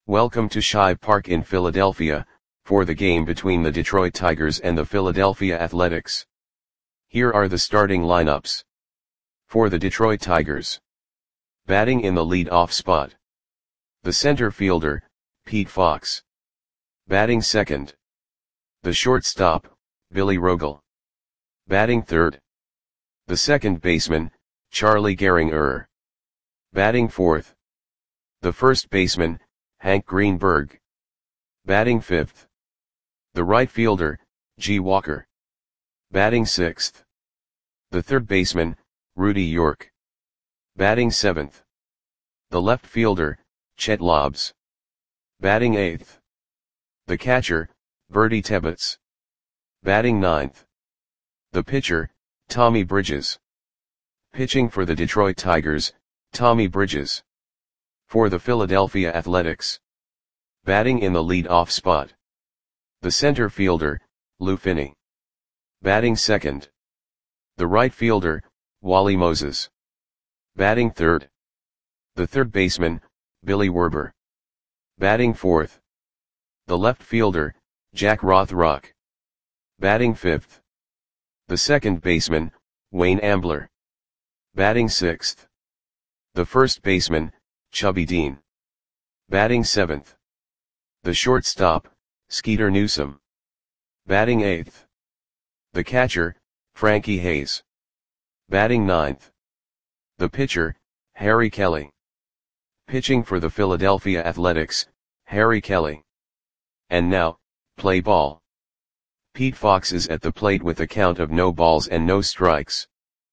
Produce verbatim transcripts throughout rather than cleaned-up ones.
Welcome to Shibe Park in Philadelphia, for the game between the Detroit Tigers and the Philadelphia Athletics. Here are the starting lineups. For the Detroit Tigers. Batting in the lead-off spot. The center fielder, Pete Fox. Batting second. The shortstop, Billy Rogel. Batting third. The second baseman, Charlie Gehringer. Batting fourth. The first baseman, Hank Greenberg. Batting fifth. The right fielder, G. Walker. Batting sixth. The third baseman, Rudy York. Batting seventh. The left fielder, Chet Lobbs. Batting eighth. The catcher, Bertie Tebbetts. Batting ninth. The pitcher, Tommy Bridges. Pitching for the Detroit Tigers, Tommy Bridges. For the Philadelphia Athletics. Batting in the lead-off spot. The center fielder, Lou Finney. Batting second. The right fielder, Wally Moses. Batting third. The third baseman, Billy Werber. Batting fourth. The left fielder, Jack Rothrock. Batting fifth. The second baseman, Wayne Ambler. Batting sixth. The first baseman, Chubby Dean. Batting seventh. The shortstop, Skeeter Newsom. Batting eighth. The catcher, Frankie Hayes. Batting ninth. The pitcher, Harry Kelly. Pitching for the Philadelphia Athletics, Harry Kelly. And now, play ball. Pete Fox is at the plate with a count of no balls and no strikes.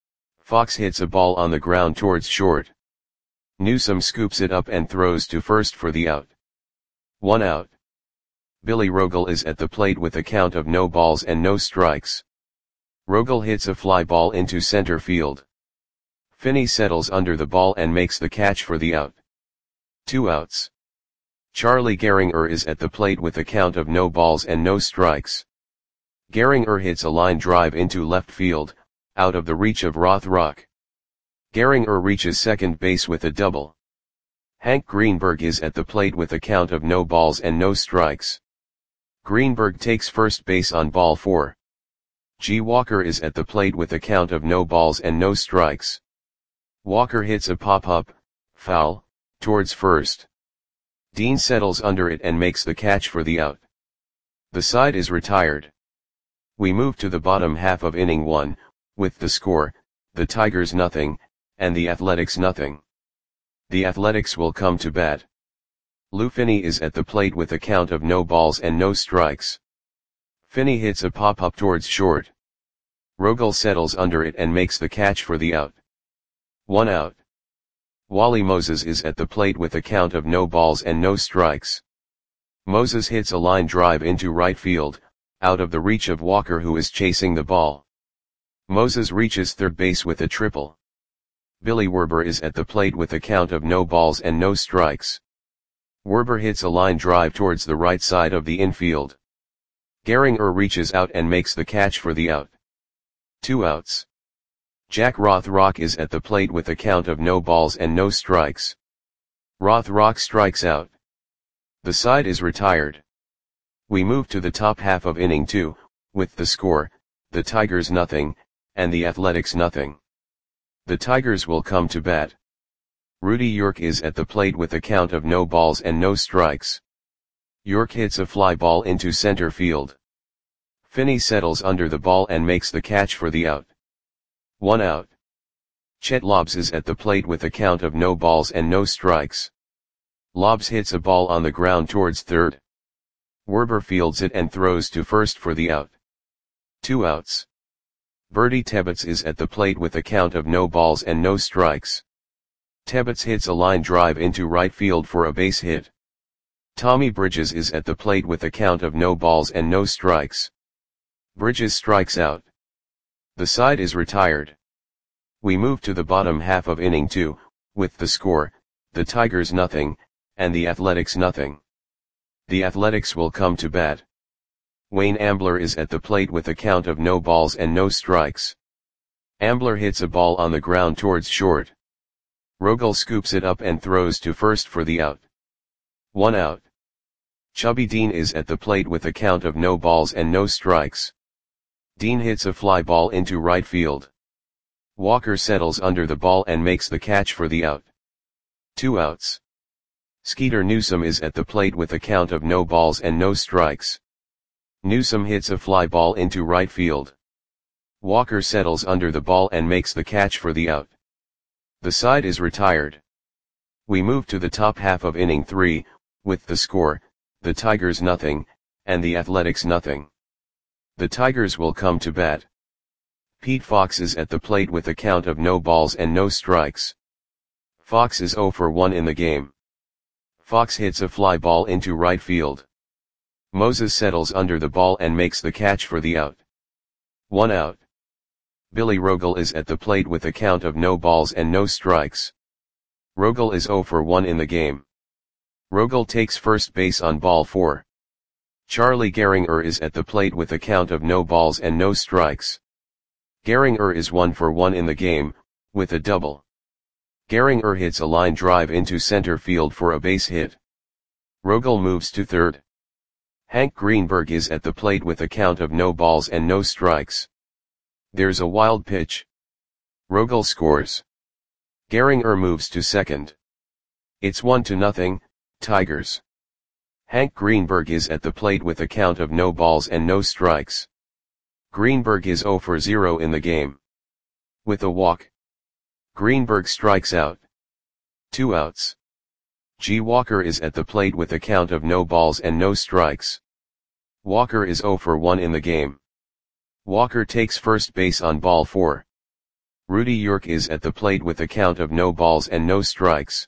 Fox hits a ball on the ground towards short. Newsom scoops it up and throws to first for the out. One out. Billy Rogel is at the plate with a count of no balls and no strikes. Rogel hits a fly ball into center field. Finney settles under the ball and makes the catch for the out. Two outs. Charlie Gehringer is at the plate with a count of no balls and no strikes. Gehringer hits a line drive into left field, out of the reach of Rothrock. Gehringer reaches second base with a double. Hank Greenberg is at the plate with a count of no balls and no strikes. Greenberg takes first base on ball four. G. Walker is at the plate with a count of no balls and no strikes. Walker hits a pop-up, foul, towards first. Dean settles under it and makes the catch for the out. The side is retired. We move to the bottom half of inning one, with the score, the Tigers nothing, and the Athletics nothing. The Athletics will come to bat. Lou Finney is at the plate with a count of no balls and no strikes. Finney hits a pop-up towards short. Rogel settles under it and makes the catch for the out. One out. Wally Moses is at the plate with a count of no balls and no strikes. Moses hits a line drive into right field, out of the reach of Walker who is chasing the ball. Moses reaches third base with a triple. Billy Werber is at the plate with a count of no balls and no strikes. Werber hits a line drive towards the right side of the infield. Gehringer reaches out and makes the catch for the out. Two outs. Jack Rothrock is at the plate with a count of no balls and no strikes. Rothrock strikes out. The side is retired. We move to the top half of inning two, with the score, the Tigers nothing, and the Athletics nothing. The Tigers will come to bat. Rudy York is at the plate with a count of no balls and no strikes. York hits a fly ball into center field. Finney settles under the ball and makes the catch for the out. One out. Chet Lobbs is at the plate with a count of no balls and no strikes. Lobbs hits a ball on the ground towards third. Werber fields it and throws to first for the out. Two outs. Bertie Tebbetts is at the plate with a count of no balls and no strikes. Tebbetts hits a line drive into right field for a base hit. Tommy Bridges is at the plate with a count of no balls and no strikes. Bridges strikes out. The side is retired. We move to the bottom half of inning two, with the score, the Tigers nothing, and the Athletics nothing. The Athletics will come to bat. Wayne Ambler is at the plate with a count of no balls and no strikes. Ambler hits a ball on the ground towards short. Rogel scoops it up and throws to first for the out. One out. Chubby Dean is at the plate with a count of no balls and no strikes. Dean hits a fly ball into right field. Walker settles under the ball and makes the catch for the out. Two outs. Skeeter Newsome is at the plate with a count of no balls and no strikes. Newsome hits a fly ball into right field. Walker settles under the ball and makes the catch for the out. The side is retired. We move to the top half of inning three, with the score, the Tigers nothing, and the Athletics nothing. The Tigers will come to bat. Pete Fox is at the plate with a count of no balls and no strikes. Fox is oh for one in the game. Fox hits a fly ball into right field. Moses settles under the ball and makes the catch for the out. One out. Billy Rogel is at the plate with a count of no balls and no strikes. Rogel is oh for one in the game. Rogel takes first base on ball four. Charlie Gehringer is at the plate with a count of no balls and no strikes. Gehringer is one for one in the game, with a double. Gehringer hits a line drive into center field for a base hit. Rogel moves to third. Hank Greenberg is at the plate with a count of no balls and no strikes. There's a wild pitch. Rogel scores. Gehringer moves to second. It's one to nothing, Tigers. Hank Greenberg is at the plate with a count of no balls and no strikes. Greenberg is oh for zero in the game. With a walk, Greenberg strikes out. Two outs. G. Walker is at the plate with a count of no balls and no strikes. Walker is oh for one in the game. Walker takes first base on ball four. Rudy York is at the plate with a count of no balls and no strikes.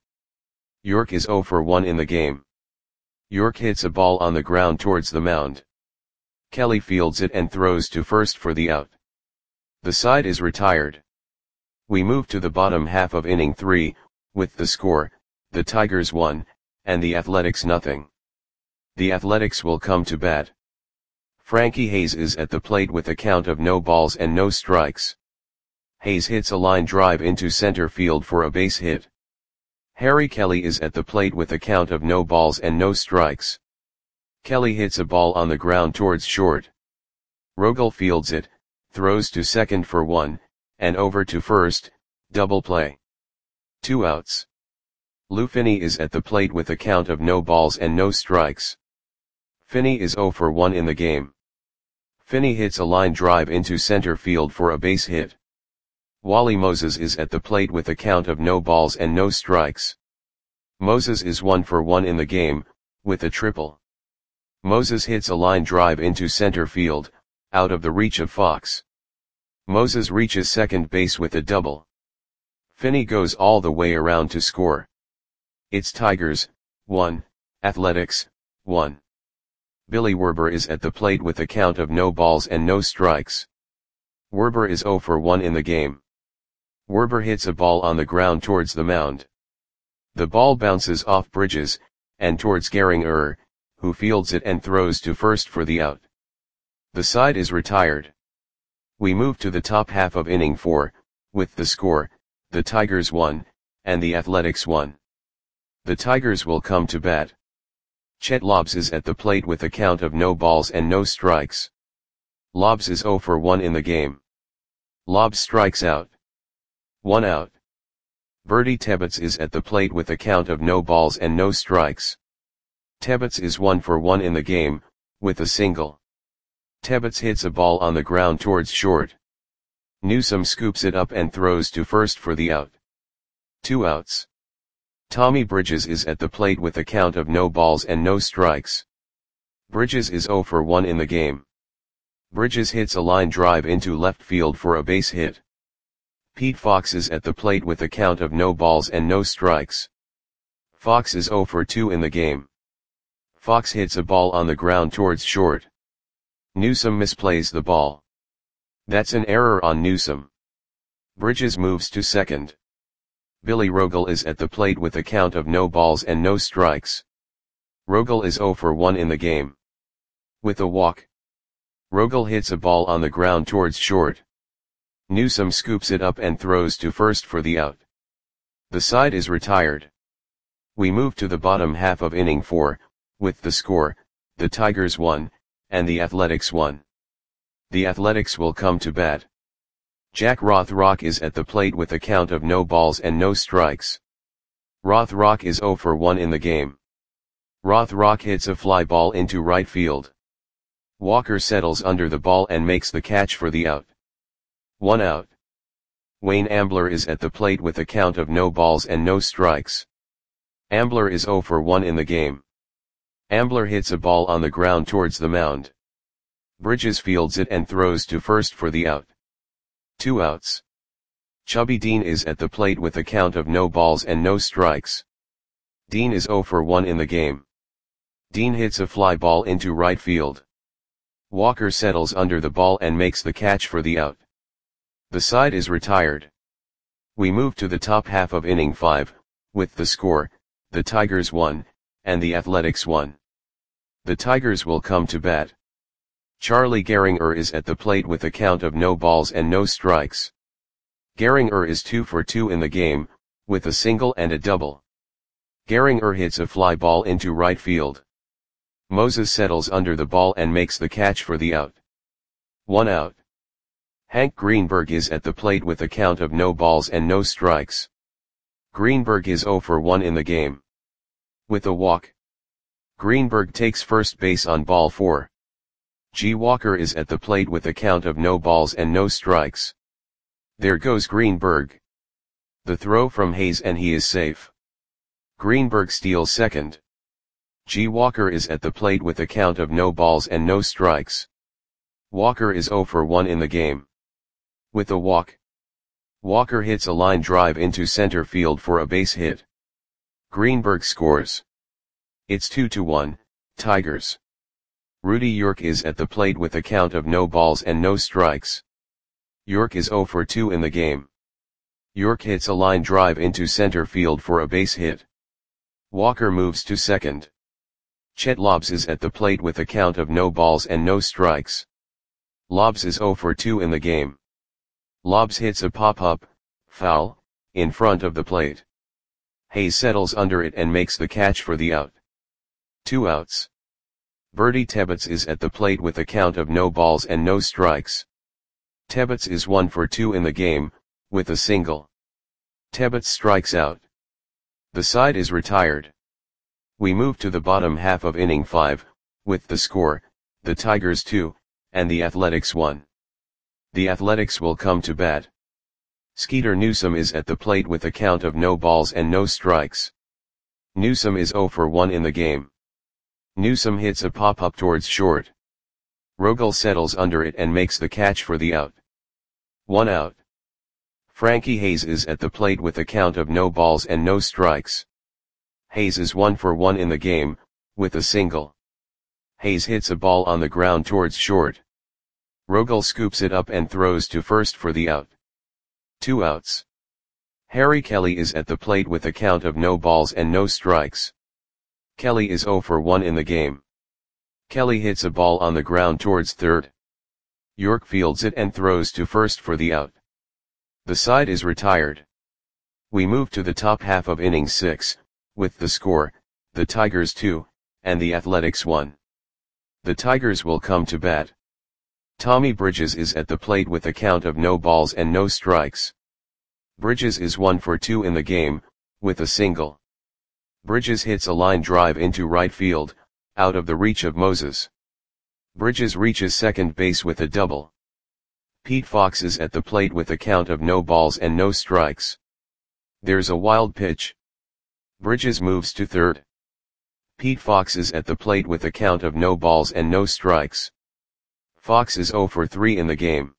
York is oh for one in the game. York hits a ball on the ground towards the mound. Kelly fields it and throws to first for the out. The side is retired. We move to the bottom half of inning three, with the score, the Tigers one, and the Athletics nothing. The Athletics will come to bat. Frankie Hayes is at the plate with a count of no balls and no strikes. Hayes hits a line drive into center field for a base hit. Harry Kelly is at the plate with a count of no balls and no strikes. Kelly hits a ball on the ground towards short. Rogel fields it, throws to second for one, and over to first, double play. Two outs. Lou Finney is at the plate with a count of no balls and no strikes. Finney is oh for one in the game. Finney hits a line drive into center field for a base hit. Wally Moses is at the plate with a count of no balls and no strikes. Moses is one for one in the game, with a triple. Moses hits a line drive into center field, out of the reach of Fox. Moses reaches second base with a double. Finney goes all the way around to score. It's Tigers, one, Athletics, one. Billy Werber is at the plate with a count of no balls and no strikes. Werber is oh for one in the game. Werber hits a ball on the ground towards the mound. The ball bounces off Bridges, and towards Gehringer, who fields it and throws to first for the out. The side is retired. We move to the top half of inning four, with the score, the Tigers one, and the Athletics one. The Tigers will come to bat. Chet Lobbs is at the plate with a count of no balls and no strikes. Lobbs is oh for one in the game. Lobbs strikes out. One out. Bertie Tebbetts is at the plate with a count of no balls and no strikes. Tebbetts is one for one in the game, with a single. Tebbetts hits a ball on the ground towards short. Newsome scoops it up and throws to first for the out. Two outs. Tommy Bridges is at the plate with a count of no balls and no strikes. Bridges is oh for one in the game. Bridges hits a line drive into left field for a base hit. Pete Fox is at the plate with a count of no balls and no strikes. Fox is oh for two in the game. Fox hits a ball on the ground towards short. Newsome misplays the ball. That's an error on Newsome. Bridges moves to second. Billy Rogel is at the plate with a count of no balls and no strikes. Rogel is oh for one in the game. With a walk, Rogel hits a ball on the ground towards short. Newsome scoops it up and throws to first for the out. The side is retired. We move to the bottom half of inning four, with the score, the Tigers won, and the Athletics won. The Athletics will come to bat. Jack Rothrock is at the plate with a count of no balls and no strikes. Rothrock is oh for one in the game. Rothrock hits a fly ball into right field. Walker settles under the ball and makes the catch for the out. One out. Wayne Ambler is at the plate with a count of no balls and no strikes. Ambler is oh for one in the game. Ambler hits a ball on the ground towards the mound. Bridges fields it and throws to first for the out. Two outs. Chubby Dean is at the plate with a count of no balls and no strikes. Dean is oh for one in the game. Dean hits a fly ball into right field. Walker settles under the ball and makes the catch for the out. The side is retired. We move to the top half of inning five, with the score, the Tigers won, and the Athletics won. The Tigers will come to bat. Charlie Gehringer is at the plate with a count of no balls and no strikes. Gehringer is two for two in the game, with a single and a double. Gehringer hits a fly ball into right field. Moses settles under the ball and makes the catch for the out. One out. Hank Greenberg is at the plate with a count of no balls and no strikes. Greenberg is oh for one in the game. With a walk. Greenberg takes first base on ball four. G. Walker is at the plate with a count of no balls and no strikes. There goes Greenberg. The throw from Hayes and he is safe. Greenberg steals second. G. Walker is at the plate with a count of no balls and no strikes. Walker is oh for one in the game. With a walk. Walker hits a line drive into center field for a base hit. Greenberg scores. It's two to one, Tigers. Rudy York is at the plate with a count of no balls and no strikes. York is oh for two in the game. York hits a line drive into center field for a base hit. Walker moves to second. Chet Lobbs is at the plate with a count of no balls and no strikes. Lobbs is oh for two in the game. Lobbs hits a pop-up, foul, in front of the plate. Hayes settles under it and makes the catch for the out. Two outs. Bertie Tebbetts is at the plate with a count of no balls and no strikes. Tebbetts is one for two in the game, with a single. Tebbetts strikes out. The side is retired. We move to the bottom half of inning five, with the score, the Tigers two, and the Athletics one. The Athletics will come to bat. Skeeter Newsome is at the plate with a count of no balls and no strikes. Newsome is oh for one in the game. Newsome hits a pop-up towards short. Rogel settles under it and makes the catch for the out. One out. Frankie Hayes is at the plate with a count of no balls and no strikes. Hayes is one for one in the game, with a single. Hayes hits a ball on the ground towards short. Rogel scoops it up and throws to first for the out. Two outs. Harry Kelly is at the plate with a count of no balls and no strikes. Kelly is oh for one in the game. Kelly hits a ball on the ground towards third. York fields it and throws to first for the out. The side is retired. We move to the top half of inning six, with the score, the Tigers two, and the Athletics one. The Tigers will come to bat. Tommy Bridges is at the plate with a count of no balls and no strikes. Bridges is one for two in the game, with a single. Bridges hits a line drive into right field, out of the reach of Moses. Bridges reaches second base with a double. Pete Fox is at the plate with a count of no balls and no strikes. There's a wild pitch. Bridges moves to third. Pete Fox is at the plate with a count of no balls and no strikes. Fox is oh for three in the game.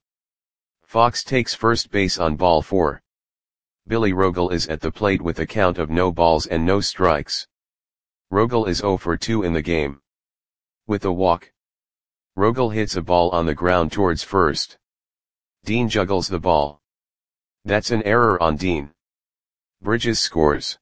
Fox takes first base on ball four. Billy Rogel is at the plate with a count of no balls and no strikes. Rogel is oh for two in the game. With a walk. Rogel hits a ball on the ground towards first. Dean juggles the ball. That's an error on Dean. Bridges scores.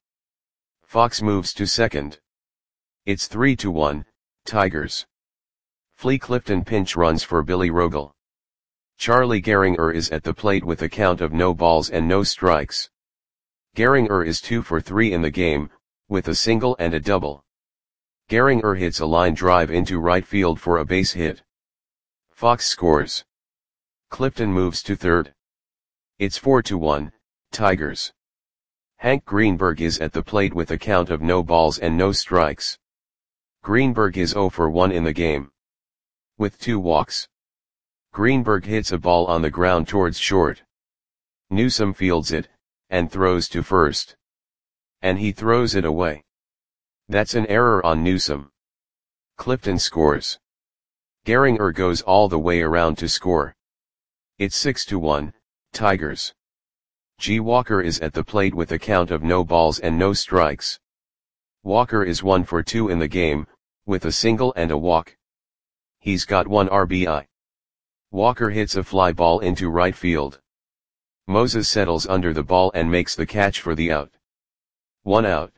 Fox moves to second. It's three to one, Tigers. Flea Clifton pinch runs for Billy Rogel. Charlie Gehringer is at the plate with a count of no balls and no strikes. Gehringer is two for three in the game, with a single and a double. Gehringer hits a line drive into right field for a base hit. Fox scores. Clifton moves to third. It's four to one, Tigers. Hank Greenberg is at the plate with a count of no balls and no strikes. Greenberg is oh for one in the game, with two walks. Greenberg hits a ball on the ground towards short. Newsome fields it, and throws to first. And he throws it away. That's an error on Newsome. Clifton scores. Gehringer goes all the way around to score. It's six to one, Tigers. G. Walker is at the plate with a count of no balls and no strikes. Walker is one for two in the game, with a single and a walk. He's got one R B I. Walker hits a fly ball into right field. Moses settles under the ball and makes the catch for the out. One out.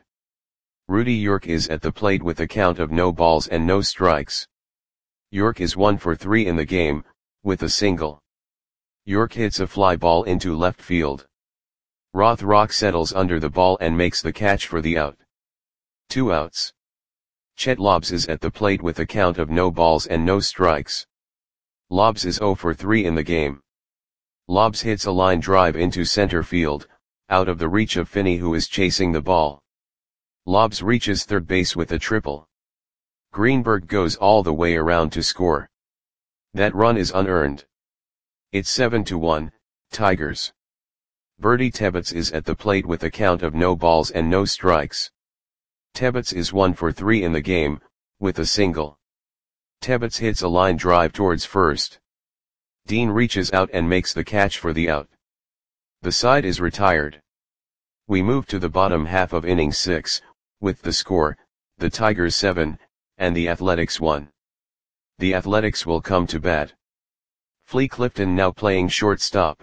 Rudy York is at the plate with a count of no balls and no strikes. York is one for three in the game, with a single. York hits a fly ball into left field. Rothrock settles under the ball and makes the catch for the out. Two outs. Chet Lobbs is at the plate with a count of no balls and no strikes. Lobbs is oh for three in the game. Lobbs hits a line drive into center field, out of the reach of Finney, who is chasing the ball. Lobbs reaches third base with a triple. Greenberg goes all the way around to score. That run is unearned. It's seven to one, Tigers. Bertie Tebbetts is at the plate with a count of no balls and no strikes. Tebbetts is one for three in the game, with a single. Tebbetts hits a line drive towards first. Dean reaches out and makes the catch for the out. The side is retired. We move to the bottom half of inning six, with the score, the Tigers seven, and the Athletics one. The Athletics will come to bat. Flea Clifton now playing shortstop.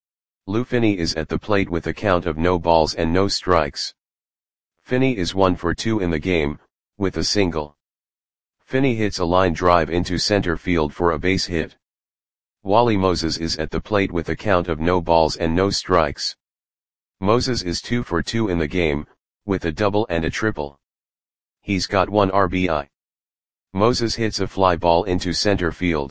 Lou Finney is at the plate with a count of no balls and no strikes. Finney is one for two in the game, with a single. Finney hits a line drive into center field for a base hit. Wally Moses is at the plate with a count of no balls and no strikes. Moses is two for two in the game, with a double and a triple. He's got one R B I. Moses hits a fly ball into center field.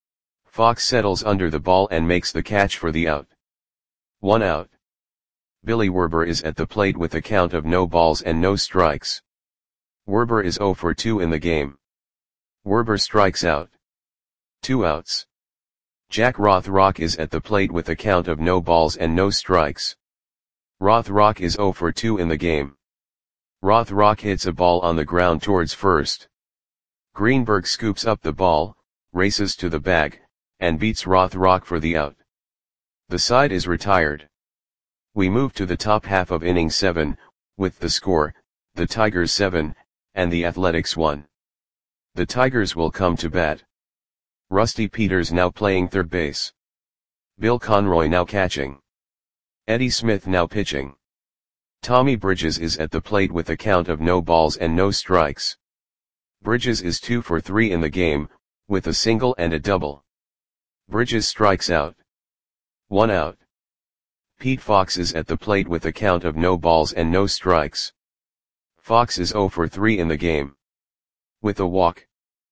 Fox settles under the ball and makes the catch for the out. One out. Billy Werber is at the plate with a count of no balls and no strikes. Werber is oh for two in the game. Werber strikes out. Two outs. Jack Rothrock is at the plate with a count of no balls and no strikes. Rothrock is oh for two in the game. Rothrock hits a ball on the ground towards first. Greenberg scoops up the ball, races to the bag, and beats Rothrock for the out. The side is retired. We move to the top half of inning seven, with the score, the Tigers seven, and the Athletics one. The Tigers will come to bat. Rusty Peters now playing third base. Bill Conroy now catching. Eddie Smith now pitching. Tommy Bridges is at the plate with a count of no balls and no strikes. Bridges is two for three in the game, with a single and a double. Bridges strikes out. One out. Pete Fox is at the plate with a count of no balls and no strikes. Fox is oh for three in the game, with a walk.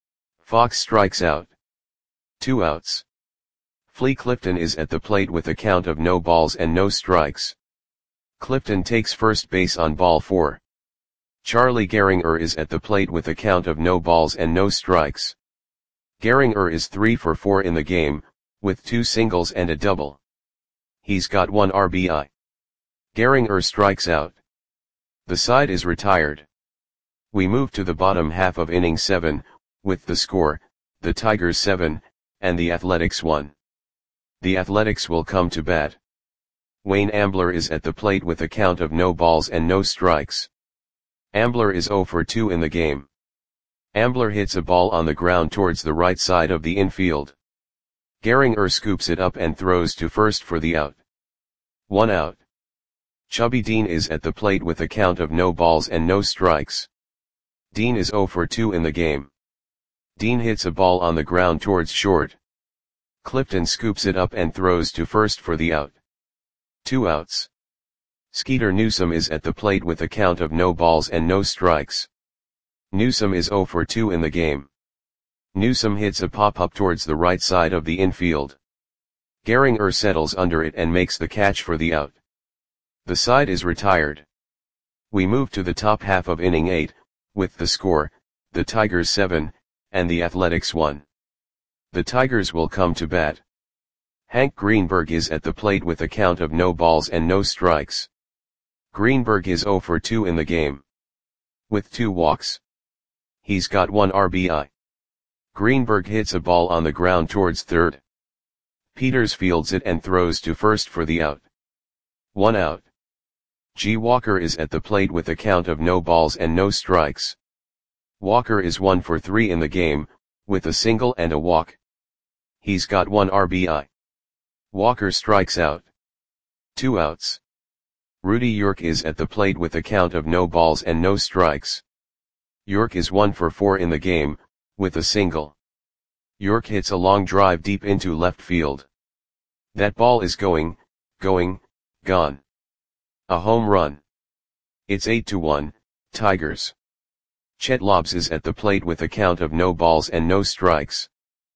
Fox strikes out. Two outs. Flea Clifton is at the plate with a count of no balls and no strikes. Clifton takes first base on ball four. Charlie Gehringer is at the plate with a count of no balls and no strikes. Gehringer is three for four in the game, with two singles and a double. He's got one R B I. Gehringer strikes out. The side is retired. We move to the bottom half of inning seven, with the score, the Tigers seven, and the Athletics one. The Athletics will come to bat. Wayne Ambler is at the plate with a count of no balls and no strikes. Ambler is oh for two in the game. Ambler hits a ball on the ground towards the right side of the infield. Gehringer scoops it up and throws to first for the out. One out. Chubby Dean is at the plate with a count of no balls and no strikes. Dean is oh for two in the game. Dean hits a ball on the ground towards short. Clifton scoops it up and throws to first for the out. Two outs. Skeeter Newsome is at the plate with a count of no balls and no strikes. Newsome is zero for two in the game. Newsome hits a pop-up towards the right side of the infield. Gehringer settles under it and makes the catch for the out. The side is retired. We move to the top half of inning eight, with the score, the Tigers seven, and the Athletics one. The Tigers will come to bat. Hank Greenberg is at the plate with a count of no balls and no strikes. Greenberg is zero for two in the game. With two walks. He's got one R B I. Greenberg hits a ball on the ground towards third. Peters fields it and throws to first for the out. One out. G. Walker is at the plate with a count of no balls and no strikes. Walker is one for three in the game, with a single and a walk. He's got one R B I. Walker strikes out. Two outs. Rudy York is at the plate with a count of no balls and no strikes. York is one for four in the game, with a single. York hits a long drive deep into left field. That ball is going, going, gone. A home run. It's eight to one, Tigers. Chet Lobbs is at the plate with a count of no balls and no strikes.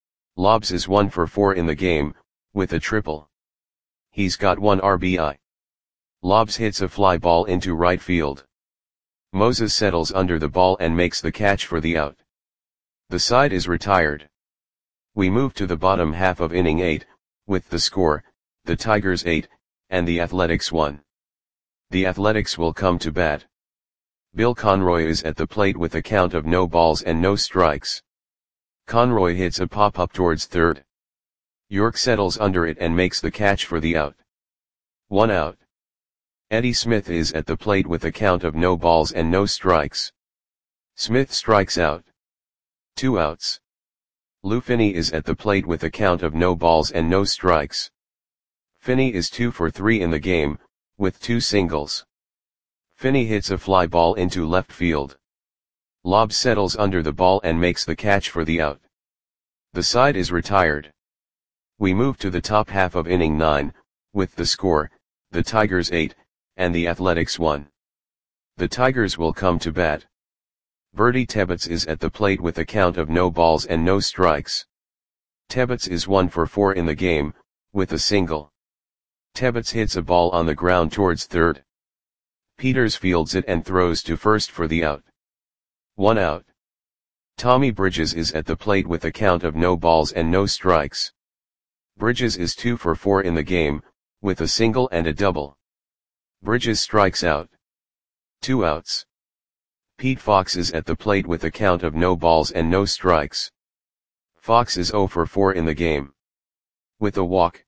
Lobbs is one for four in the game, with a triple. He's got one R B I. Lobbs hits a fly ball into right field. Moses settles under the ball and makes the catch for the out. The side is retired. We move to the bottom half of inning eight, with the score, the Tigers eight, and the Athletics one. The Athletics will come to bat. Bill Conroy is at the plate with a count of no balls and no strikes. Conroy hits a pop-up towards third. York settles under it and makes the catch for the out. One out. Eddie Smith is at the plate with a count of no balls and no strikes. Smith strikes out. Two outs. Lou Finney is at the plate with a count of no balls and no strikes. Finney is two for three in the game, with two singles. Finney hits a fly ball into left field. Lobbs settles under the ball and makes the catch for the out. The side is retired. We move to the top half of inning nine, with the score, the Tigers eight, and the Athletics one. The Tigers will come to bat. Bertie Tebbetts is at the plate with a count of no balls and no strikes. Tebbetts is one for four in the game, with a single. Tebbetts hits a ball on the ground towards third. Peters fields it and throws to first for the out. One out. Tommy Bridges is at the plate with a count of no balls and no strikes. Bridges is two for four in the game, with a single and a double. Bridges strikes out. Two outs. Pete Fox is at the plate with a count of no balls and no strikes. Fox is zero for four in the game. With a walk.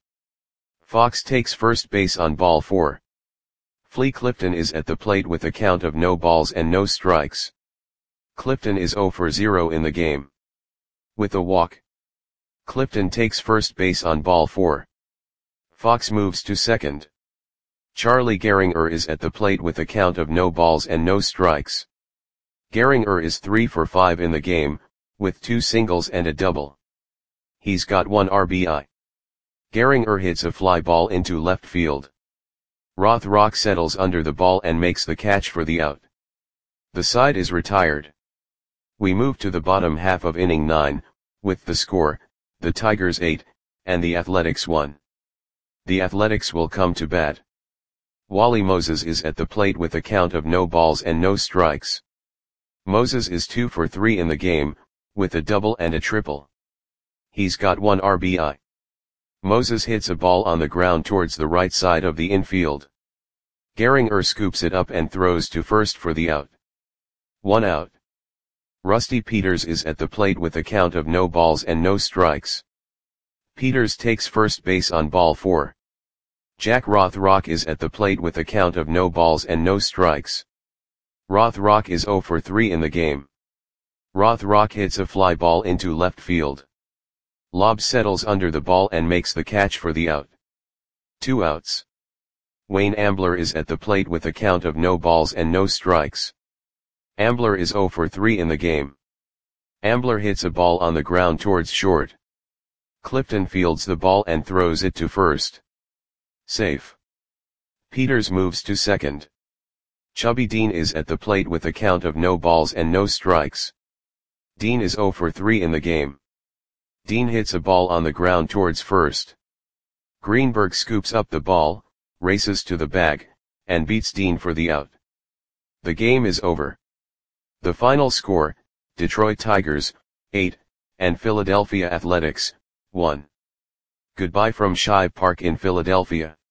Fox takes first base on ball four. Flea Clifton is at the plate with a count of no balls and no strikes. Clifton is zero for zero in the game. With a walk. Clifton takes first base on ball four. Fox moves to second. Charlie Gehringer is at the plate with a count of no balls and no strikes. Gehringer is three for five in the game, with two singles and a double. He's got one R B I. Gehringer hits a fly ball into left field. Rothrock settles under the ball and makes the catch for the out. The side is retired. We move to the bottom half of inning nine, with the score, the Tigers eight, and the Athletics one. The Athletics will come to bat. Wally Moses is at the plate with a count of no balls and no strikes. Moses is two for three in the game, with a double and a triple. He's got one R B I. Moses hits a ball on the ground towards the right side of the infield. Gehringer scoops it up and throws to first for the out. One out. Rusty Peters is at the plate with a count of no balls and no strikes. Peters takes first base on ball four. Jack Rothrock is at the plate with a count of no balls and no strikes. Rothrock is zero for three in the game. Rothrock hits a fly ball into left field. Lobbs settles under the ball and makes the catch for the out. Two outs. Wayne Ambler is at the plate with a count of no balls and no strikes. Ambler is zero for three in the game. Ambler hits a ball on the ground towards short. Clifton fields the ball and throws it to first. Safe. Peters moves to second. Chubby Dean is at the plate with a count of no balls and no strikes. Dean is zero for three in the game. Dean hits a ball on the ground towards first. Greenberg scoops up the ball, races to the bag, and beats Dean for the out. The game is over. The final score, Detroit Tigers, eight, and Philadelphia Athletics, one. Goodbye from Shibe Park in Philadelphia.